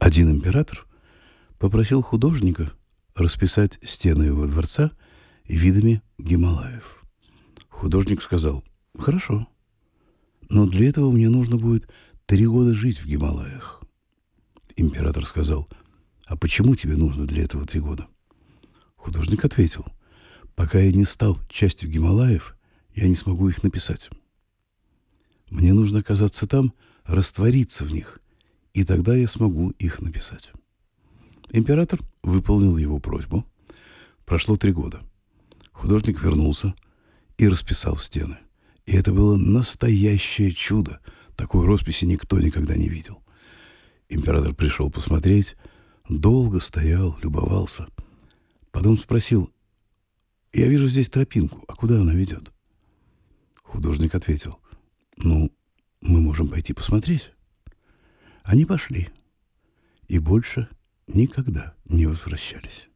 Один император попросил художника расписать стены его дворца видами Гималаев. Художник сказал: «Хорошо, но для этого мне нужно будет 3 года жить в Гималаях». Император сказал: «А почему тебе нужно для этого 3 года?» Художник ответил: «Пока я не стал частью Гималаев, я не смогу их написать. Мне нужно оказаться там, раствориться в них, и тогда я смогу их написать». Император выполнил его просьбу. Прошло 3 года. Художник вернулся и расписал стены. И это было настоящее чудо. Такой росписи никто никогда не видел. Император пришел посмотреть, долго стоял, любовался. Потом спросил: «Я вижу здесь тропинку, а куда она ведет?» Художник ответил: «Ну, мы можем пойти посмотреть». Они пошли и больше никогда не возвращались.